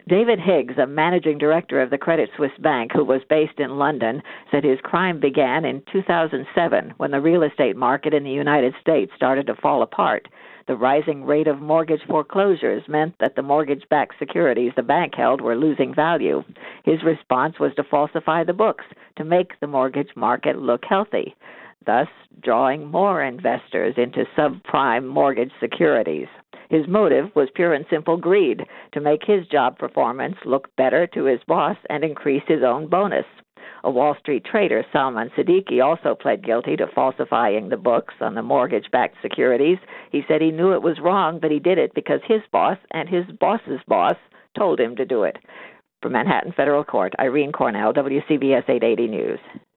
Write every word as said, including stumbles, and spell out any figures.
David Higgs, a managing director of the Credit Suisse Bank who was based in London, said his crime began in two thousand seven when the real estate market in the United States started to fall apart. The rising rate of mortgage foreclosures meant that the mortgage-backed securities the bank held were losing value. His response was to falsify the books to make the mortgage market look healthy, thus drawing more investors into subprime mortgage securities. His motive was pure and simple greed, to make his job performance look better to his boss and increase his own bonus. A Wall Street trader, Salman Siddiqui, also pled guilty to falsifying the books on the mortgage-backed securities. He said he knew it was wrong, but he did it because his boss and his boss's boss told him to do it. From Manhattan Federal Court, Irene Cornell, W C B S eight eighty News.